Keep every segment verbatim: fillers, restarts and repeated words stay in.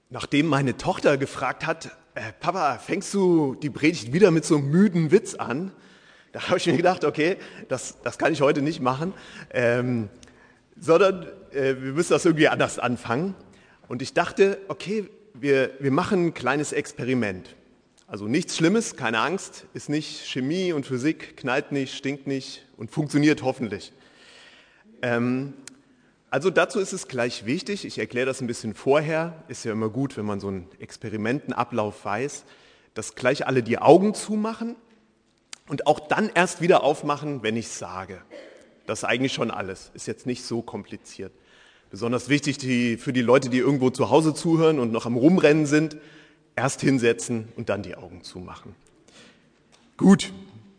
Nachdem meine Tochter gefragt hat, äh, Papa, fängst du die Predigt wieder mit so einem müden Witz an? Da habe ich mir gedacht, okay, das, das kann ich heute nicht machen, ähm, sondern äh, wir müssen das irgendwie anders anfangen. Und ich dachte, okay, wir, wir machen ein kleines Experiment. Also nichts Schlimmes, keine Angst, ist nicht Chemie und Physik, knallt nicht, stinkt nicht und funktioniert hoffentlich. Ähm, Also dazu ist es gleich wichtig, ich erkläre das ein bisschen vorher, ist ja immer gut, wenn man so einen Experimentenablauf weiß, dass gleich alle die Augen zumachen und auch dann erst wieder aufmachen, wenn ich sage. Das ist eigentlich schon alles, ist jetzt nicht so kompliziert. Besonders wichtig die, für die Leute, die irgendwo zu Hause zuhören und noch am Rumrennen sind, erst hinsetzen und dann die Augen zumachen. Gut,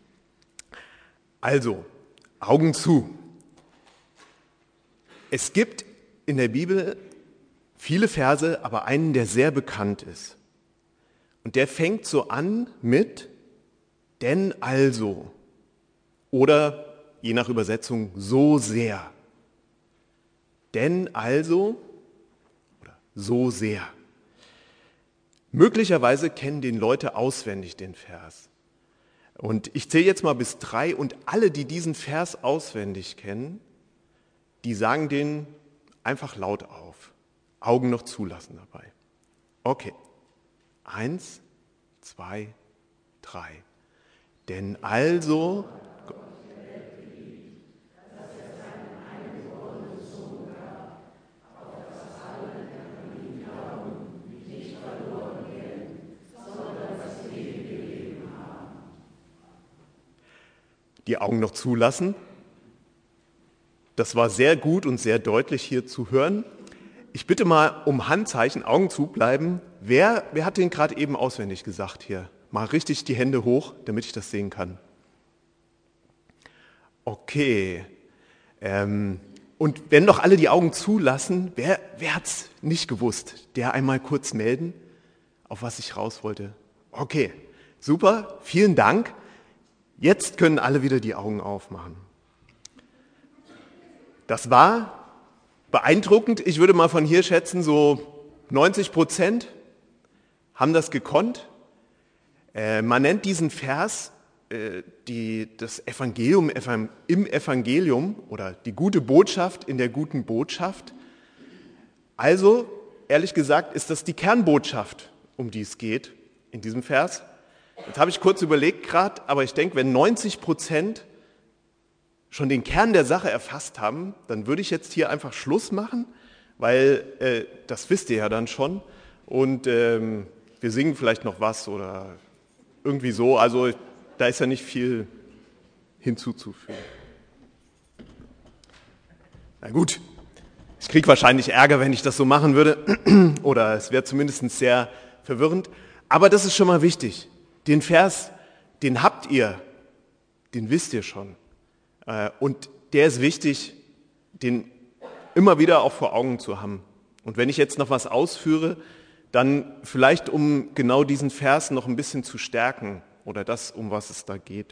also Augen zu. Es gibt in der Bibel viele Verse, aber einen, der sehr bekannt ist. Und der fängt so an mit denn also oder je nach Übersetzung so sehr. Denn also oder so sehr. Möglicherweise kennen den Leute auswendig den Vers. Und ich zähle jetzt mal bis drei und alle, die diesen Vers auswendig kennen, die sagen den einfach laut auf. Augen noch zulassen dabei. Okay. Eins, zwei, drei. Denn also... Die Augen noch zulassen. Das war sehr gut und sehr deutlich hier zu hören. Ich bitte mal um Handzeichen, Augen zu bleiben. Wer, wer hat den gerade eben auswendig gesagt hier? Mal richtig die Hände hoch, damit ich das sehen kann. Okay. Ähm, und wenn noch alle die Augen zulassen, wer, wer hat es nicht gewusst? Der einmal kurz melden, auf was ich raus wollte. Okay, super, vielen Dank. Jetzt können alle wieder die Augen aufmachen. Das war beeindruckend. Ich würde mal von hier schätzen, so neunzig Prozent haben das gekonnt. Äh, man nennt diesen Vers äh, die, das Evangelium im Evangelium oder die gute Botschaft in der guten Botschaft. Also, ehrlich gesagt, ist das die Kernbotschaft, um die es geht in diesem Vers. Jetzt habe ich kurz überlegt gerade, aber ich denke, wenn neunzig Prozent schon den Kern der Sache erfasst haben, dann würde ich jetzt hier einfach Schluss machen, weil äh, das wisst ihr ja dann schon und ähm, wir singen vielleicht noch was oder irgendwie so, also da ist ja nicht viel hinzuzufügen. Na gut, ich kriege wahrscheinlich Ärger, wenn ich das so machen würde oder es wäre zumindest sehr verwirrend, aber das ist schon mal wichtig. Den Vers, den habt ihr, den wisst ihr schon. Und der ist wichtig, den immer wieder auch vor Augen zu haben. Und wenn ich jetzt noch was ausführe, dann vielleicht um genau diesen Vers noch ein bisschen zu stärken oder das, um was es da geht.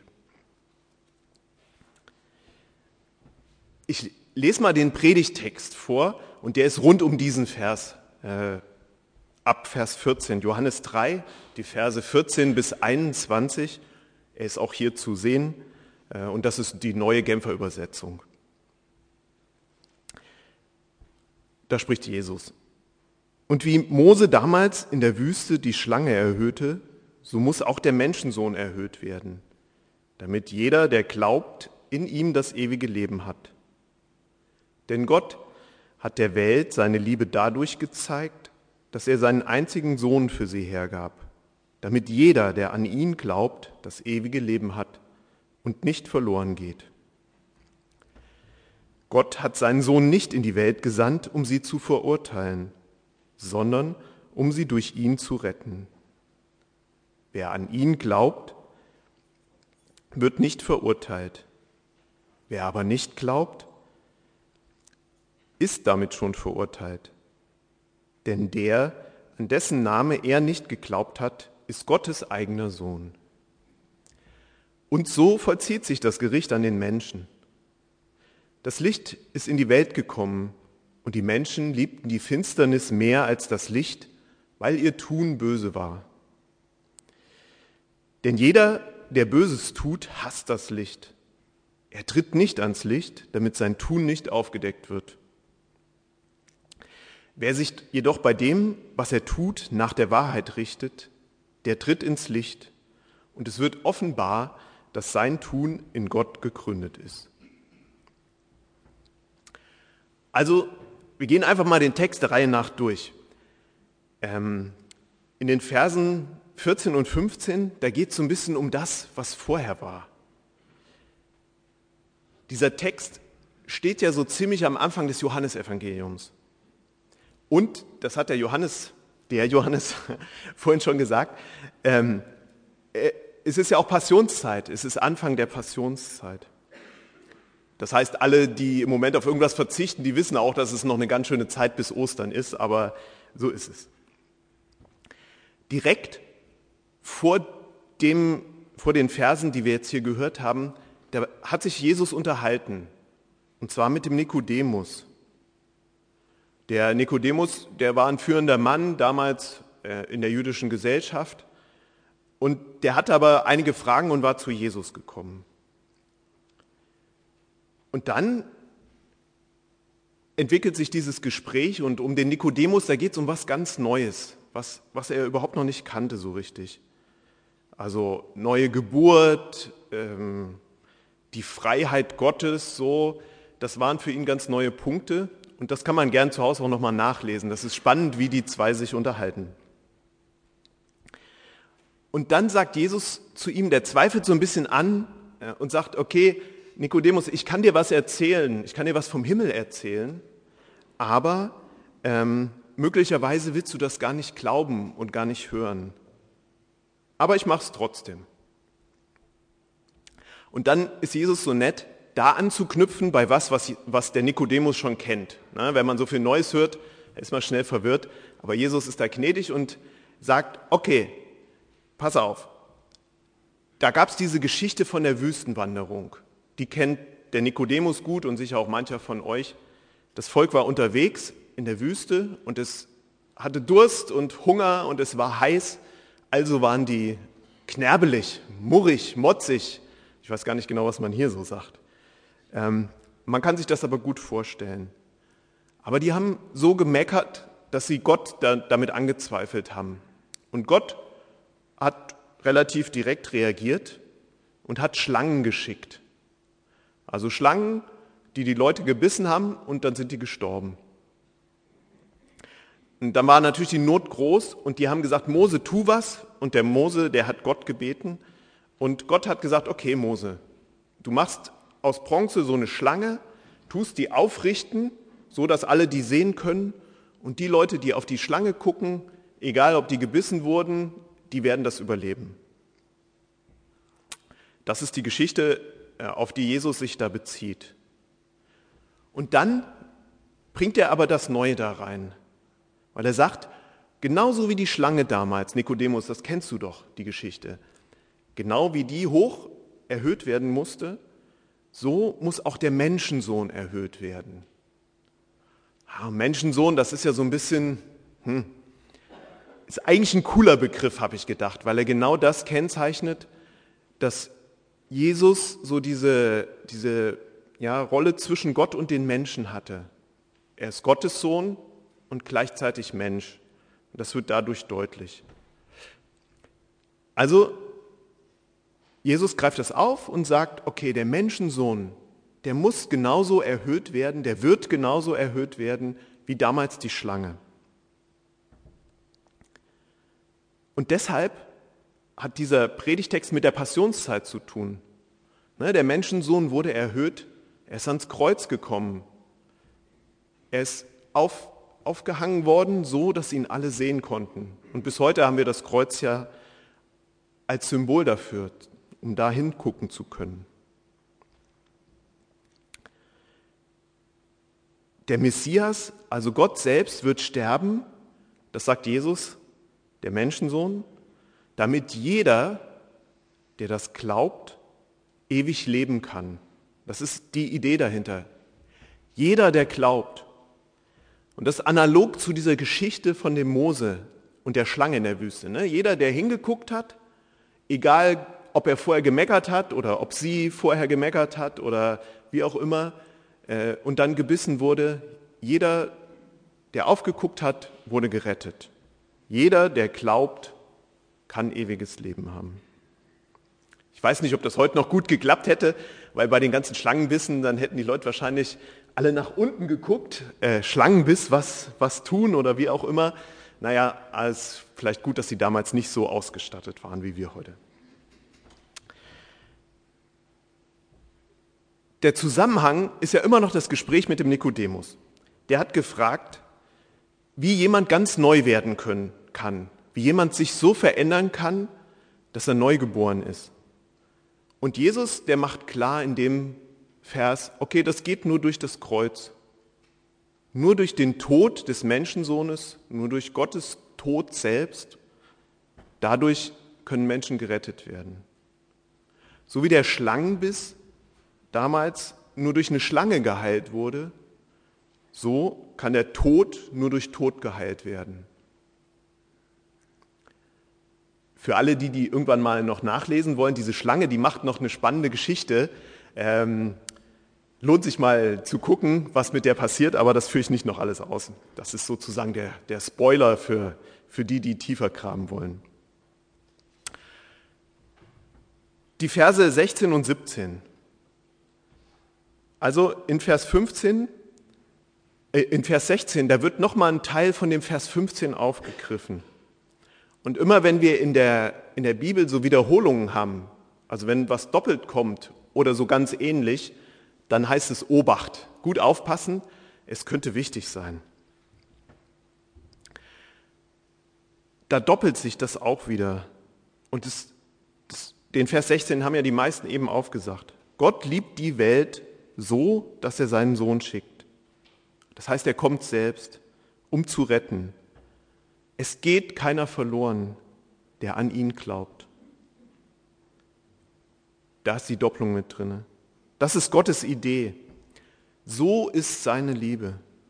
Ich lese mal den Predigttext vor und der ist rund um diesen Vers, äh, ab Vers vierzehn, Johannes drei, die Verse vierzehn bis einundzwanzig. Er ist auch hier zu sehen. Und das ist die neue Genfer Übersetzung. Da spricht Jesus. Und wie Mose damals in der Wüste die Schlange erhöhte, so muss auch der Menschensohn erhöht werden, damit jeder, der glaubt, in ihm das ewige Leben hat. Denn Gott hat der Welt seine Liebe dadurch gezeigt, dass er seinen einzigen Sohn für sie hergab, damit jeder, der an ihn glaubt, das ewige Leben hat und nicht verloren geht. Gott hat seinen Sohn nicht in die Welt gesandt, um sie zu verurteilen, sondern um sie durch ihn zu retten. Wer an ihn glaubt, wird nicht verurteilt. Wer aber nicht glaubt, ist damit schon verurteilt. Denn der, an dessen Name er nicht geglaubt hat, ist Gottes eigener Sohn. Und so vollzieht sich das Gericht an den Menschen. Das Licht ist in die Welt gekommen und die Menschen liebten die Finsternis mehr als das Licht, weil ihr Tun böse war. Denn jeder, der Böses tut, hasst das Licht. Er tritt nicht ans Licht, damit sein Tun nicht aufgedeckt wird. Wer sich jedoch bei dem, was er tut, nach der Wahrheit richtet, der tritt ins Licht und es wird offenbar, dass sein Tun in Gott gegründet ist. Also, wir gehen einfach mal den Text der Reihe nach durch. Ähm, in den Versen vierzehn und fünfzehn, da geht es so ein bisschen um das, was vorher war. Dieser Text steht ja so ziemlich am Anfang des Johannesevangeliums. Und, das hat der Johannes, der Johannes vorhin schon gesagt, ähm, es ist ja auch Passionszeit, es ist Anfang der Passionszeit. Das heißt, alle, die im Moment auf irgendwas verzichten, die wissen auch, dass es noch eine ganz schöne Zeit bis Ostern ist, aber so ist es. Direkt vor, dem, vor den Versen, die wir jetzt hier gehört haben, da hat sich Jesus unterhalten, und zwar mit dem Nikodemus. Der Nikodemus, der war ein führender Mann damals äh, in der jüdischen Gesellschaft und der hatte aber einige Fragen und war zu Jesus gekommen. Und dann entwickelt sich dieses Gespräch und um den Nikodemus, da geht es um was ganz Neues, was, was er überhaupt noch nicht kannte so richtig. Also neue Geburt, ähm, die Freiheit Gottes, so, das waren für ihn ganz neue Punkte. Und das kann man gern zu Hause auch nochmal nachlesen. Das ist spannend, wie die zwei sich unterhalten. Und dann sagt Jesus zu ihm, der zweifelt so ein bisschen an und sagt, okay, Nikodemus, ich kann dir was erzählen, ich kann dir was vom Himmel erzählen, aber ähm, möglicherweise willst du das gar nicht glauben und gar nicht hören. Aber ich mache es trotzdem. Und dann ist Jesus so nett, da anzuknüpfen bei was, was, was der Nikodemus schon kennt. Na, wenn man so viel Neues hört, ist man schnell verwirrt. Aber Jesus ist da gnädig und sagt, okay, pass auf. Da gab es diese Geschichte von der Wüstenwanderung. Die kennt der Nikodemus gut und sicher auch mancher von euch. Das Volk war unterwegs in der Wüste und es hatte Durst und Hunger und es war heiß. Also waren die knerbelig, murrig, motzig. Ich weiß gar nicht genau, was man hier so sagt. Ähm, man kann sich das aber gut vorstellen. Aber die haben so gemeckert, dass sie Gott da, damit angezweifelt haben. Und Gott hat relativ direkt reagiert und hat Schlangen geschickt. Also Schlangen, die die Leute gebissen haben und dann sind die gestorben. Und dann war natürlich die Not groß und die haben gesagt, Mose, tu was. Und der Mose, der hat Gott gebeten. Und Gott hat gesagt, okay Mose, du machst aus Bronze so eine Schlange, tust die aufrichten, so dass alle die sehen können. Und die Leute, die auf die Schlange gucken, egal ob die gebissen wurden, die werden das überleben. Das ist die Geschichte, auf die Jesus sich da bezieht. Und dann bringt er aber das Neue da rein, weil er sagt, genauso wie die Schlange damals, Nikodemus, das kennst du doch, die Geschichte, genau wie die hoch erhöht werden musste, so muss auch der Menschensohn erhöht werden. Ja, Menschensohn, das ist ja so ein bisschen, hm, ist eigentlich ein cooler Begriff, habe ich gedacht, weil er genau das kennzeichnet, dass Jesus so diese, diese ja, Rolle zwischen Gott und den Menschen hatte. Er ist Gottes Sohn und gleichzeitig Mensch. Das wird dadurch deutlich. Also, Jesus greift das auf und sagt, okay, der Menschensohn, der muss genauso erhöht werden, der wird genauso erhöht werden wie damals die Schlange. Und deshalb hat dieser Predigtext mit der Passionszeit zu tun. Der Menschensohn wurde erhöht, er ist ans Kreuz gekommen. Er ist auf, aufgehangen worden, so dass ihn alle sehen konnten. Und bis heute haben wir das Kreuz ja als Symbol dafür, um da hingucken zu können. Der Messias, also Gott selbst, wird sterben, das sagt Jesus, der Menschensohn, damit jeder, der das glaubt, ewig leben kann. Das ist die Idee dahinter. Jeder, der glaubt. Und das ist analog zu dieser Geschichte von dem Mose, und der Schlange in der Wüste. Ne? Jeder, der hingeguckt hat, egal ob er vorher gemeckert hat oder ob sie vorher gemeckert hat oder wie auch immer, äh, und dann gebissen wurde, jeder, der aufgeguckt hat, wurde gerettet. Jeder, der glaubt, kann ewiges Leben haben. Ich weiß nicht, ob das heute noch gut geklappt hätte, weil bei den ganzen Schlangenbissen, dann hätten die Leute wahrscheinlich alle nach unten geguckt. Äh, Schlangenbiss, was, was tun oder wie auch immer. Naja, es ist vielleicht gut, dass sie damals nicht so ausgestattet waren wie wir heute. Der Zusammenhang ist ja immer noch das Gespräch mit dem Nikodemus. Der hat gefragt, wie jemand ganz neu werden können, kann, wie jemand sich so verändern kann, dass er neu geboren ist. Und Jesus, der macht klar in dem Vers, okay, das geht nur durch das Kreuz. Nur durch den Tod des Menschensohnes, nur durch Gottes Tod selbst, dadurch können Menschen gerettet werden. So wie der Schlangenbiss damals nur durch eine Schlange geheilt wurde, so kann der Tod nur durch Tod geheilt werden. Für alle, die, die irgendwann mal noch nachlesen wollen, diese Schlange, die macht noch eine spannende Geschichte. Ähm, lohnt sich mal zu gucken, was mit der passiert, aber das führe ich nicht noch alles aus. Das ist sozusagen der, der Spoiler für, für die, die tiefer graben wollen. Die Verse sechzehn und siebzehn. Also in Vers fünfzehn, äh, in Vers sechzehn, da wird nochmal ein Teil von dem Vers fünfzehn aufgegriffen. Und immer wenn wir in der, in der Bibel so Wiederholungen haben, also wenn was doppelt kommt oder so ganz ähnlich, dann heißt es Obacht. Gut aufpassen, es könnte wichtig sein. Da doppelt sich das auch wieder. Und das, das, den Vers sechzehn haben ja die meisten eben aufgesagt. Gott liebt die Welt so, dass er seinen Sohn schickt. Das heißt, er kommt selbst, um zu retten. Es geht keiner verloren, der an ihn glaubt. Da ist die Doppelung mit drin. Das ist Gottes Idee. So ist seine Liebe.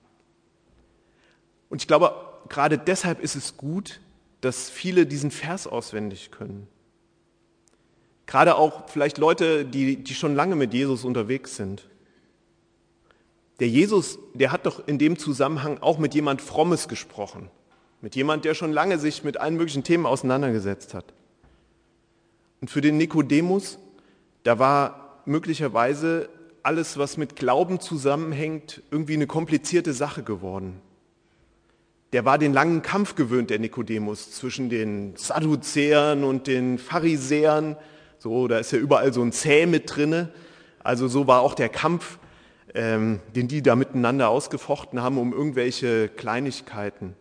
Und ich glaube, gerade deshalb ist es gut, dass viele diesen Vers auswendig können. Gerade auch vielleicht Leute, die, die schon lange mit Jesus unterwegs sind. Der Jesus, der hat doch in dem Zusammenhang auch mit jemand Frommes gesprochen. Mit jemand, der schon lange sich mit allen möglichen Themen auseinandergesetzt hat. Und für den Nikodemus, da war möglicherweise alles, was mit Glauben zusammenhängt, irgendwie eine komplizierte Sache geworden. Der war den langen Kampf gewöhnt, der Nikodemus, zwischen den Sadduzäern und den Pharisäern. So, da ist ja überall so ein Zäh mit drinne. Also so war auch der Kampf, ähm, den die da miteinander ausgefochten haben, um irgendwelche Kleinigkeiten.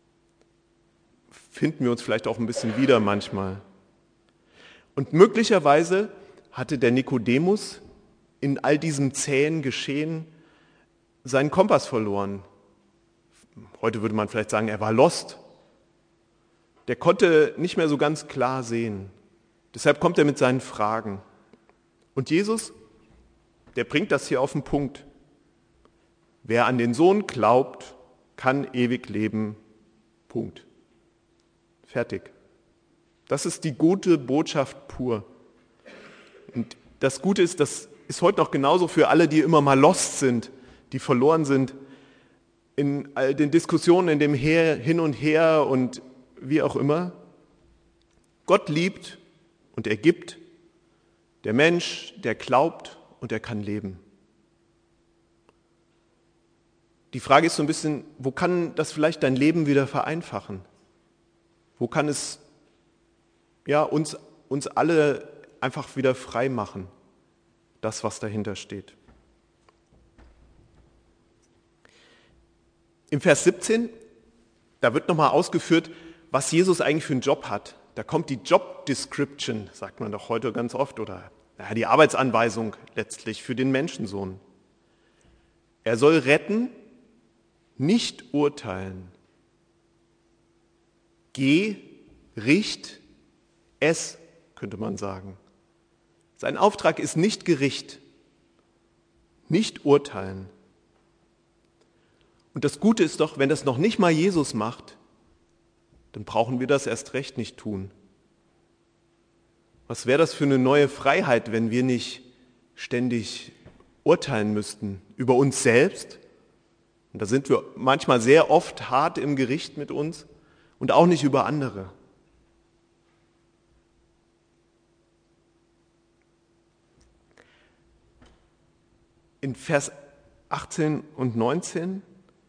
Finden wir uns vielleicht auch ein bisschen wieder manchmal. Und möglicherweise hatte der Nikodemus in all diesem zähen Geschehen seinen Kompass verloren. Heute würde man vielleicht sagen, er war lost. Der konnte nicht mehr so ganz klar sehen. Deshalb kommt er mit seinen Fragen. Und Jesus, der bringt das hier auf den Punkt. Wer an den Sohn glaubt, kann ewig leben. Punkt. Fertig. Das ist die gute Botschaft pur. Und das Gute ist, das ist heute noch genauso für alle, die immer mal lost sind, die verloren sind, in all den Diskussionen, in dem Her, Hin und Her und wie auch immer. Gott liebt und er gibt. Der Mensch, der glaubt und er kann leben. Die Frage ist so ein bisschen, wo kann das vielleicht dein Leben wieder vereinfachen? Wo kann es ja, uns, uns alle einfach wieder frei machen, das, was dahinter steht? Im Vers siebzehn, da wird nochmal ausgeführt, was Jesus eigentlich für einen Job hat. Da kommt die Job Description, sagt man doch heute ganz oft, oder ja, die Arbeitsanweisung letztlich für den Menschensohn. Er soll retten, nicht urteilen. Geh, richt, es, könnte man sagen. Sein Auftrag ist nicht Gericht, nicht urteilen. Und das Gute ist doch, wenn das noch nicht mal Jesus macht, dann brauchen wir das erst recht nicht tun. Was wäre das für eine neue Freiheit, wenn wir nicht ständig urteilen müssten über uns selbst? Und da sind wir manchmal sehr oft hart im Gericht mit uns und auch nicht über andere. In Vers achtzehn und neunzehn,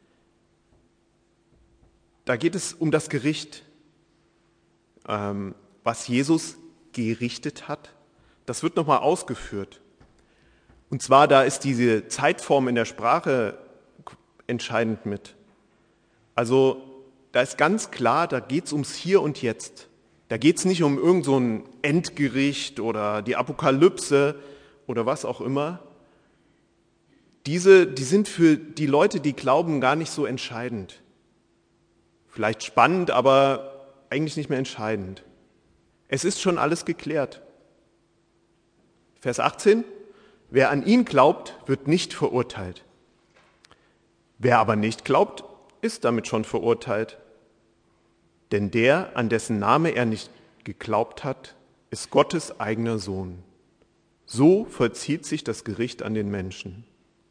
da geht es um das Gericht, ähm, was Jesus gerichtet hat. Das wird nochmal ausgeführt. Und zwar, da ist diese Zeitform in der Sprache entscheidend mit. Also da ist ganz klar, da geht es ums Hier und Jetzt. Da geht es nicht um irgend so ein Endgericht oder die Apokalypse oder was auch immer. Diese, die sind für die Leute, die glauben, gar nicht so entscheidend. Vielleicht spannend, aber eigentlich nicht mehr entscheidend. Es ist schon alles geklärt. Vers achtzehn, wer an ihn glaubt, wird nicht verurteilt. Wer aber nicht glaubt, ist damit schon verurteilt. Denn der, an dessen Name er nicht geglaubt hat, ist Gottes eigener Sohn. So vollzieht sich das Gericht an den Menschen.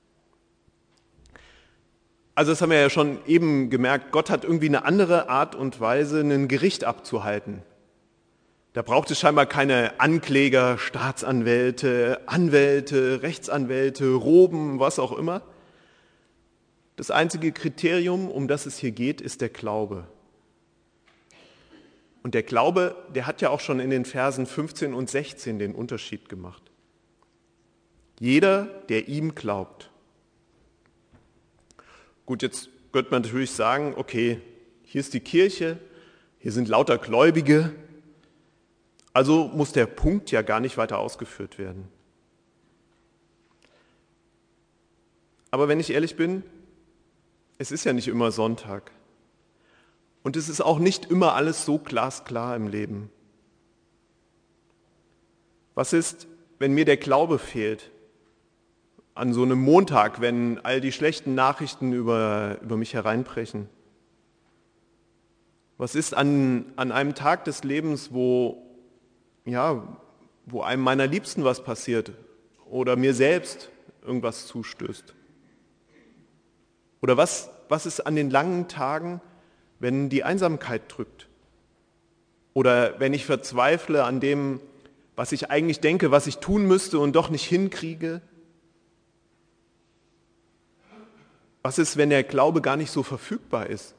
Also das haben wir ja schon eben gemerkt, Gott hat irgendwie eine andere Art und Weise, ein Gericht abzuhalten. Da braucht es scheinbar keine Ankläger, Staatsanwälte, Anwälte, Rechtsanwälte, Roben, was auch immer. Das einzige Kriterium, um das es hier geht, ist der Glaube. Und der Glaube, der hat ja auch schon in den Versen fünfzehn und sechzehn den Unterschied gemacht. Jeder, der ihm glaubt. Gut, jetzt könnte man natürlich sagen, okay, hier ist die Kirche, hier sind lauter Gläubige, also muss der Punkt ja gar nicht weiter ausgeführt werden. Aber wenn ich ehrlich bin, es ist ja nicht immer Sonntag. Und es ist auch nicht immer alles so glasklar im Leben. Was ist, wenn mir der Glaube fehlt? An so einem Montag, wenn all die schlechten Nachrichten über, über mich hereinbrechen? Was ist an, an einem Tag des Lebens, wo, ja, wo einem meiner Liebsten was passiert oder mir selbst irgendwas zustößt? Oder was, was ist an den langen Tagen, wenn die Einsamkeit drückt? Oder wenn ich verzweifle an dem, was ich eigentlich denke, was ich tun müsste und doch nicht hinkriege? Was ist, wenn der Glaube gar nicht so verfügbar ist?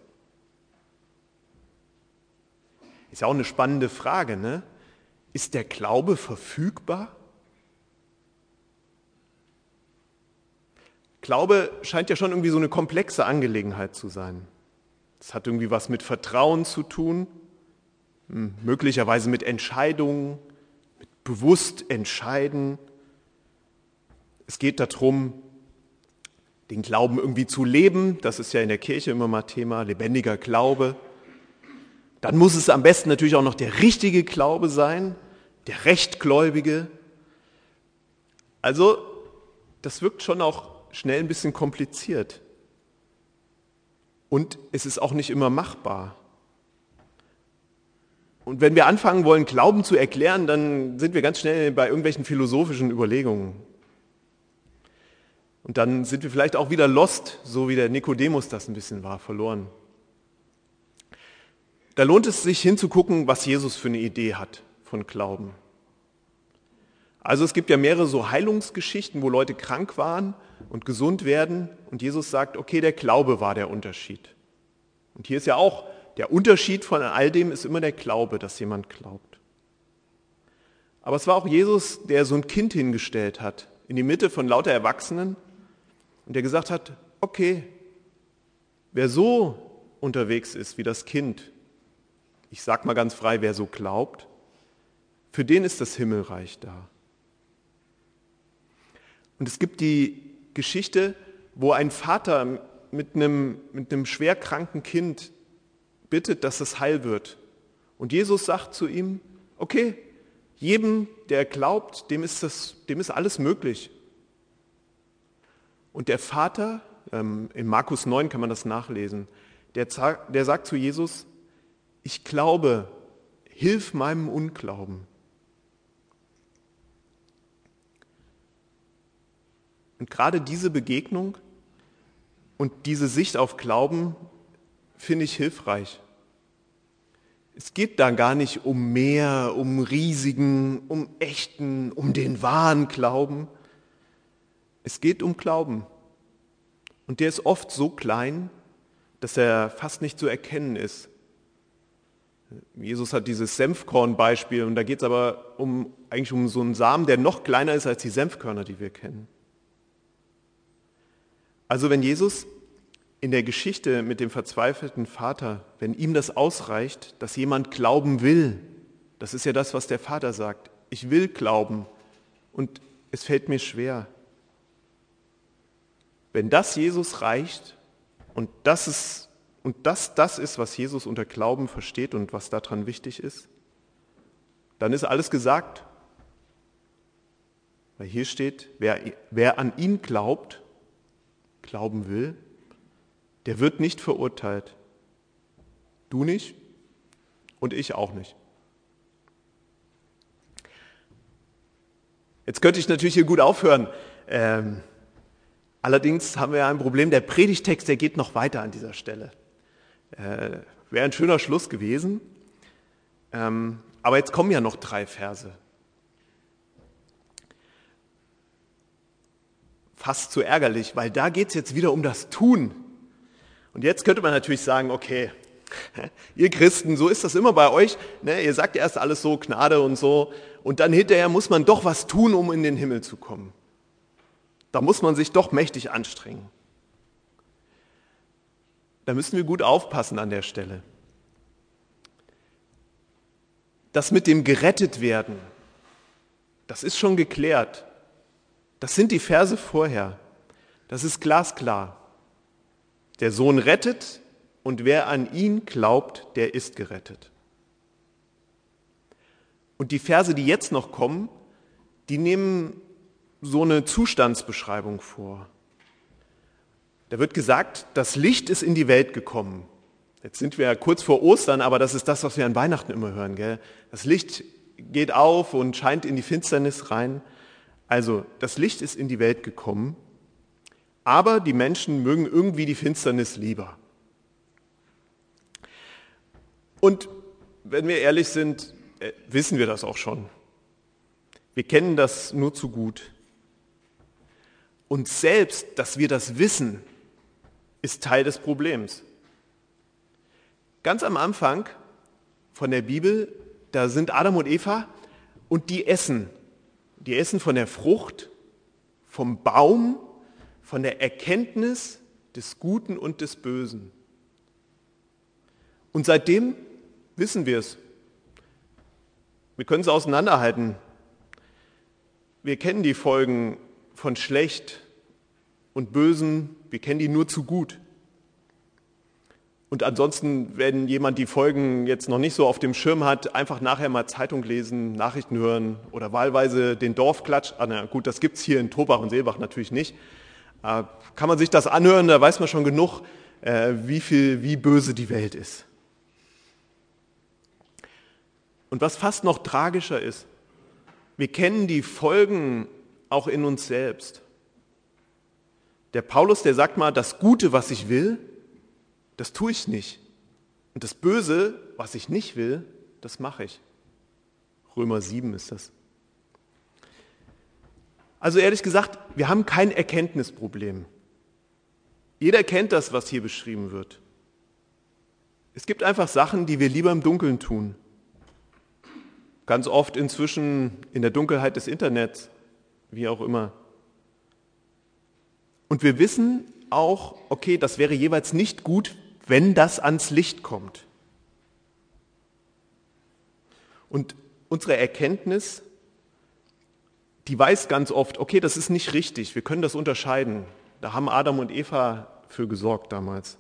Ist ja auch eine spannende Frage, ne? Ist der Glaube verfügbar? Glaube scheint ja schon irgendwie so eine komplexe Angelegenheit zu sein. Es hat irgendwie was mit Vertrauen zu tun, möglicherweise mit Entscheidungen, mit bewusst entscheiden. Es geht darum, den Glauben irgendwie zu leben. Das ist ja in der Kirche immer mal Thema, lebendiger Glaube. Dann muss es am besten natürlich auch noch der richtige Glaube sein, der Rechtgläubige. Also, das wirkt schon auch schnell ein bisschen kompliziert. Und es ist auch nicht immer machbar. Und wenn wir anfangen wollen, Glauben zu erklären, dann sind wir ganz schnell bei irgendwelchen philosophischen Überlegungen. Und dann sind wir vielleicht auch wieder lost, so wie der Nikodemus das ein bisschen war, verloren. Da lohnt es sich hinzugucken, was Jesus für eine Idee hat von Glauben. Also es gibt ja mehrere so Heilungsgeschichten, wo Leute krank waren und gesund werden. Und Jesus sagt, okay, der Glaube war der Unterschied. Und hier ist ja auch, der Unterschied von all dem ist immer der Glaube, dass jemand glaubt. Aber es war auch Jesus, der so ein Kind hingestellt hat, in die Mitte von lauter Erwachsenen. Und der gesagt hat, okay, wer so unterwegs ist wie das Kind, ich sag mal ganz frei, wer so glaubt, für den ist das Himmelreich da. Und es gibt die Geschichte, wo ein Vater mit einem, mit einem schwer kranken Kind bittet, dass es heil wird. Und Jesus sagt zu ihm, okay, jedem, der glaubt, dem ist, das, dem ist alles möglich. Und der Vater, ähm, in Markus neun kann man das nachlesen, der, der sagt zu Jesus, ich glaube, hilf meinem Unglauben. Und gerade diese Begegnung und diese Sicht auf Glauben finde ich hilfreich. Es geht da gar nicht um mehr, um riesigen, um echten, um den wahren Glauben. Es geht um Glauben. Und der ist oft so klein, dass er fast nicht zu erkennen ist. Jesus hat dieses Senfkorn-Beispiel und da geht es aber um, eigentlich um so einen Samen, der noch kleiner ist als die Senfkörner, die wir kennen. Also wenn Jesus in der Geschichte mit dem verzweifelten Vater, wenn ihm das ausreicht, dass jemand glauben will, das ist ja das, was der Vater sagt, ich will glauben und es fällt mir schwer. Wenn das Jesus reicht und das ist, und das das ist, was Jesus unter Glauben versteht und was daran wichtig ist, dann ist alles gesagt. Weil hier steht, wer, wer an ihn glaubt, glauben will, der wird nicht verurteilt. Du nicht und ich auch nicht. Jetzt könnte ich natürlich hier gut aufhören. Ähm, allerdings haben wir ja ein Problem, der Predigtext, der geht noch weiter an dieser Stelle. Äh, wäre ein schöner Schluss gewesen. Ähm, aber jetzt kommen ja noch drei Verse. Fast zu ärgerlich, weil da geht es jetzt wieder um das Tun. Und jetzt könnte man natürlich sagen, okay, ihr Christen, so ist das immer bei euch, ne? Ihr sagt erst alles so, Gnade und so, und dann hinterher muss man doch was tun, um in den Himmel zu kommen. Da muss man sich doch mächtig anstrengen. Da müssen wir gut aufpassen an der Stelle. Das mit dem Gerettetwerden, das ist schon geklärt. Das sind die Verse vorher. Das ist glasklar. Der Sohn rettet und wer an ihn glaubt, der ist gerettet. Und die Verse, die jetzt noch kommen, die nehmen so eine Zustandsbeschreibung vor. Da wird gesagt, das Licht ist in die Welt gekommen. Jetzt sind wir ja kurz vor Ostern, aber das ist das, was wir an Weihnachten immer hören, gell? Das Licht geht auf und scheint in die Finsternis rein. Also, das Licht ist in die Welt gekommen, aber die Menschen mögen irgendwie die Finsternis lieber. Und wenn wir ehrlich sind, wissen wir das auch schon. Wir kennen das nur zu gut. Und selbst, dass wir das wissen, ist Teil des Problems. Ganz am Anfang von der Bibel, da sind Adam und Eva und die essen. Die essen von der Frucht, vom Baum, von der Erkenntnis des Guten und des Bösen. Und seitdem wissen wir es. Wir können es auseinanderhalten. Wir kennen die Folgen von schlecht und bösen, wir kennen die nur zu gut. Und ansonsten, wenn jemand die Folgen jetzt noch nicht so auf dem Schirm hat, einfach nachher mal Zeitung lesen, Nachrichten hören oder wahlweise den Dorfklatsch. Ah, na gut, das gibt es hier in Tobach und Seelbach natürlich nicht. Äh, kann man sich das anhören, da weiß man schon genug, äh, wie viel, wie böse die Welt ist. Und was fast noch tragischer ist, wir kennen die Folgen auch in uns selbst. Der Paulus, der sagt mal, das Gute, was ich will, das tue ich nicht. Und das Böse, was ich nicht will, das mache ich. Römer sieben ist das. Also ehrlich gesagt, wir haben kein Erkenntnisproblem. Jeder kennt das, was hier beschrieben wird. Es gibt einfach Sachen, die wir lieber im Dunkeln tun. Ganz oft inzwischen in der Dunkelheit des Internets, wie auch immer. Und wir wissen auch, okay, das wäre jeweils nicht gut, wenn das ans Licht kommt. Und unsere Erkenntnis, die weiß ganz oft, okay, das ist nicht richtig, wir können das unterscheiden. Da haben Adam und Eva für gesorgt damals.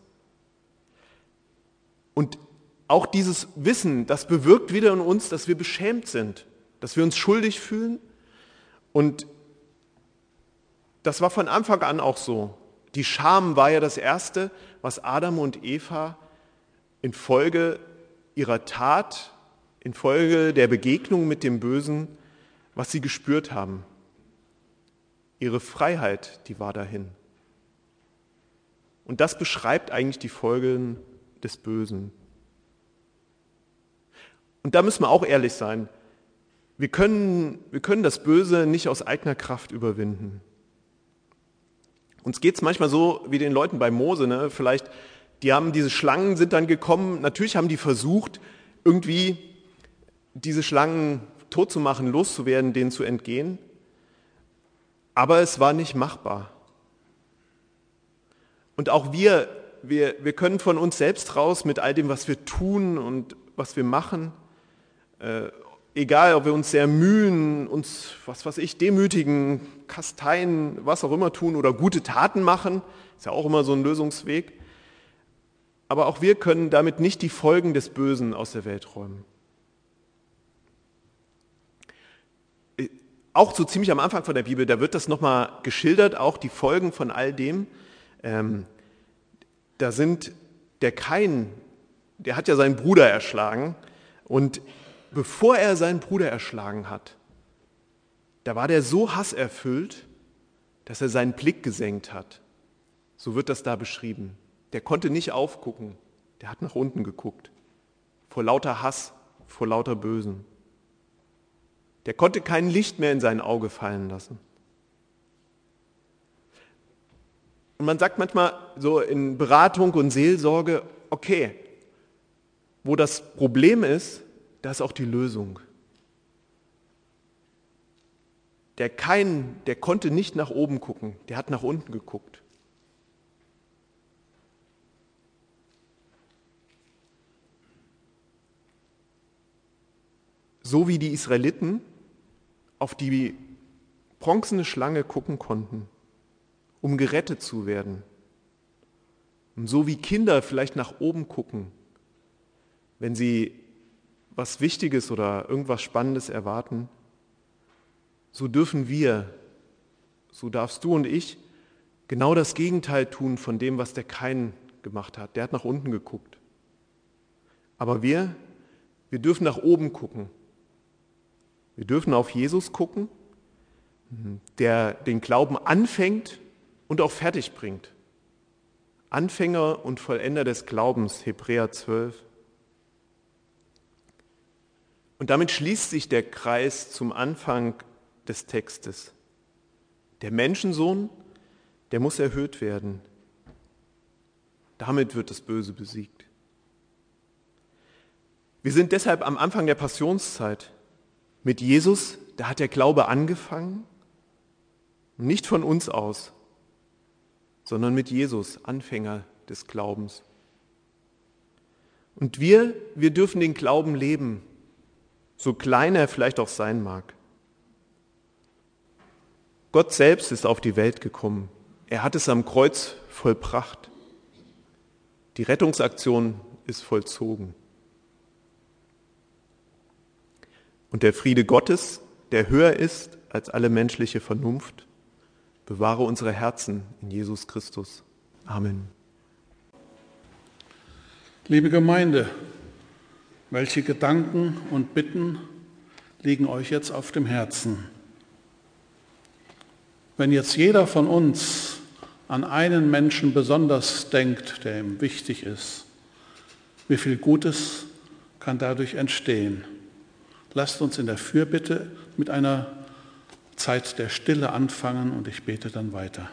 Und auch dieses Wissen, das bewirkt wieder in uns, dass wir beschämt sind, dass wir uns schuldig fühlen. Und das war von Anfang an auch so. Die Scham war ja das Erste, was Adam und Eva infolge ihrer Tat, infolge der Begegnung mit dem Bösen, was sie gespürt haben. Ihre Freiheit, die war dahin. Und das beschreibt eigentlich die Folgen des Bösen. Und da müssen wir auch ehrlich sein. Wir können, wir können das Böse nicht aus eigener Kraft überwinden. Uns geht es manchmal so wie den Leuten bei Mose, ne? Vielleicht, die haben diese Schlangen sind dann gekommen, natürlich haben die versucht, irgendwie diese Schlangen tot zu machen, loszuwerden, denen zu entgehen. Aber es war nicht machbar. Und auch wir, wir, wir können von uns selbst raus mit all dem, was wir tun und was wir machen, äh, egal, ob wir uns sehr mühen, uns, was weiß ich, demütigen, kasteien, was auch immer tun oder gute Taten machen, ist ja auch immer so ein Lösungsweg. Aber auch wir können damit nicht die Folgen des Bösen aus der Welt räumen. Auch so ziemlich am Anfang von der Bibel, da wird das nochmal geschildert, auch die Folgen von all dem. Ähm, da sind der Kain, der hat ja seinen Bruder erschlagen und bevor er seinen Bruder erschlagen hat, da war der so hasserfüllt, dass er seinen Blick gesenkt hat. So wird das da beschrieben. Der konnte nicht aufgucken, der hat nach unten geguckt. Vor lauter Hass, vor lauter Bösen. Der konnte kein Licht mehr in sein Auge fallen lassen. Und man sagt manchmal so in Beratung und Seelsorge, okay, wo das Problem ist, da ist auch die Lösung. Der Kain, der konnte nicht nach oben gucken, der hat nach unten geguckt. So wie die Israeliten auf die bronzene Schlange gucken konnten, um gerettet zu werden. Und so wie Kinder vielleicht nach oben gucken, wenn sie was Wichtiges oder irgendwas Spannendes erwarten, so dürfen wir, so darfst du und ich, genau das Gegenteil tun von dem, was der Kain gemacht hat. Der hat nach unten geguckt. Aber wir, wir dürfen nach oben gucken. Wir dürfen auf Jesus gucken, der den Glauben anfängt und auch fertig bringt. Anfänger und Vollender des Glaubens, Hebräer zwölf. Und damit schließt sich der Kreis zum Anfang des Textes. Der Menschensohn, der muss erhöht werden. Damit wird das Böse besiegt. Wir sind deshalb am Anfang der Passionszeit. Mit Jesus, da hat der Glaube angefangen, nicht von uns aus, sondern mit Jesus, Anfänger des Glaubens. Und wir, wir dürfen den Glauben leben, so klein er vielleicht auch sein mag. Gott selbst ist auf die Welt gekommen. Er hat es am Kreuz vollbracht. Die Rettungsaktion ist vollzogen. Und der Friede Gottes, der höher ist als alle menschliche Vernunft, bewahre unsere Herzen in Jesus Christus. Amen. Liebe Gemeinde, welche Gedanken und Bitten liegen euch jetzt auf dem Herzen? Wenn jetzt jeder von uns an einen Menschen besonders denkt, der ihm wichtig ist, wie viel Gutes kann dadurch entstehen? Lasst uns in der Fürbitte mit einer Zeit der Stille anfangen und ich bete dann weiter.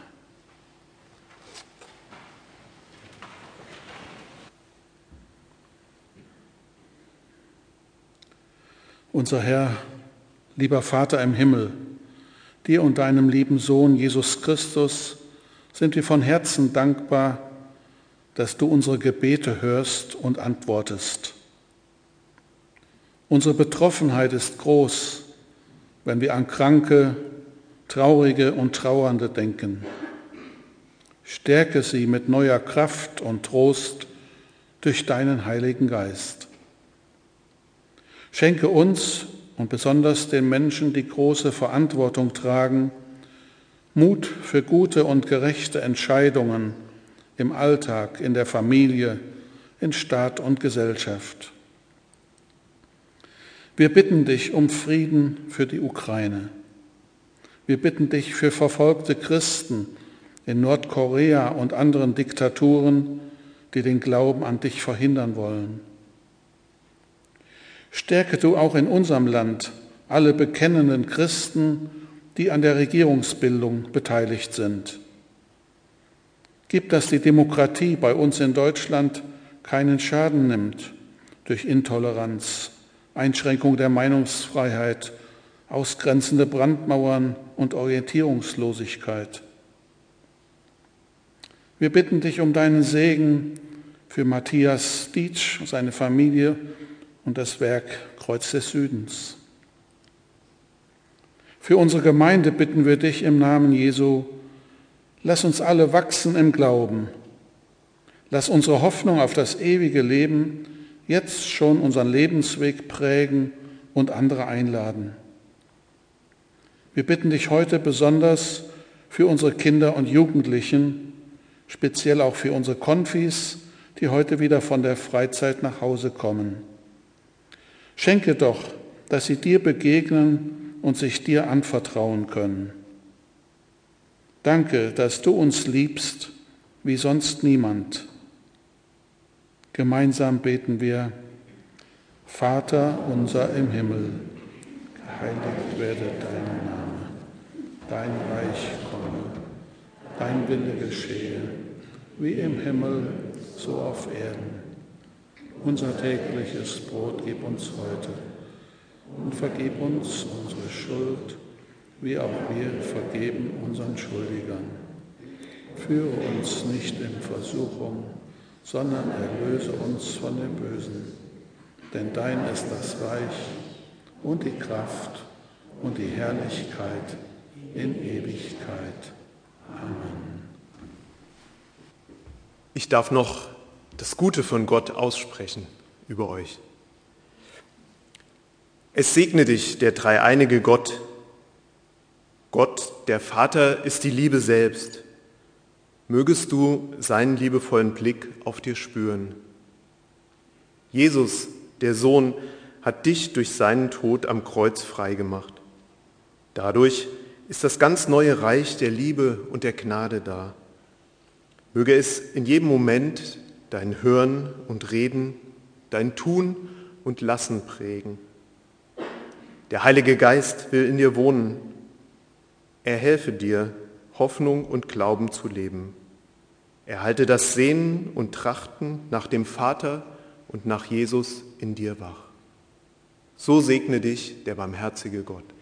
Unser Herr, lieber Vater im Himmel, dir und deinem lieben Sohn Jesus Christus sind wir von Herzen dankbar, dass du unsere Gebete hörst und antwortest. Unsere Betroffenheit ist groß, wenn wir an Kranke, Traurige und Trauernde denken. Stärke sie mit neuer Kraft und Trost durch deinen Heiligen Geist. Schenke uns und besonders den Menschen, die große Verantwortung tragen, Mut für gute und gerechte Entscheidungen im Alltag, in der Familie, in Staat und Gesellschaft. Wir bitten dich um Frieden für die Ukraine. Wir bitten dich für verfolgte Christen in Nordkorea und anderen Diktaturen, die den Glauben an dich verhindern wollen. Stärke du auch in unserem Land alle bekennenden Christen, die an der Regierungsbildung beteiligt sind. Gib, dass die Demokratie bei uns in Deutschland keinen Schaden nimmt durch Intoleranz, Einschränkung der Meinungsfreiheit, ausgrenzende Brandmauern und Orientierungslosigkeit. Wir bitten dich um deinen Segen für Matthias Dietsch, seine Familie und das Werk Kreuz des Südens. Für unsere Gemeinde bitten wir dich im Namen Jesu, lass uns alle wachsen im Glauben. Lass unsere Hoffnung auf das ewige Leben jetzt schon unseren Lebensweg prägen und andere einladen. Wir bitten dich heute besonders für unsere Kinder und Jugendlichen, speziell auch für unsere Konfis, die heute wieder von der Freizeit nach Hause kommen. Schenke doch, dass sie dir begegnen und sich dir anvertrauen können. Danke, dass du uns liebst wie sonst niemand. Gemeinsam beten wir: Vater unser im Himmel, geheiligt werde dein Name, dein Reich komme, dein Wille geschehe, wie im Himmel, so auf Erden. Unser tägliches Brot gib uns heute und vergib uns unsere Schuld, wie auch wir vergeben unseren Schuldigern. Führe uns nicht in Versuchung, sondern erlöse uns von dem Bösen. Denn dein ist das Reich und die Kraft und die Herrlichkeit in Ewigkeit. Amen. Ich darf noch das Gute von Gott aussprechen über euch. Es segne dich, der dreieinige Gott. Gott, der Vater, ist die Liebe selbst. Mögest du seinen liebevollen Blick auf dir spüren. Jesus, der Sohn, hat dich durch seinen Tod am Kreuz freigemacht. Dadurch ist das ganz neue Reich der Liebe und der Gnade da. Möge es in jedem Moment dein Hören und Reden, dein Tun und Lassen prägen. Der Heilige Geist will in dir wohnen. Er helfe dir, Hoffnung und Glauben zu leben. Er halte das Sehnen und Trachten nach dem Vater und nach Jesus in dir wach. So segne dich der barmherzige Gott.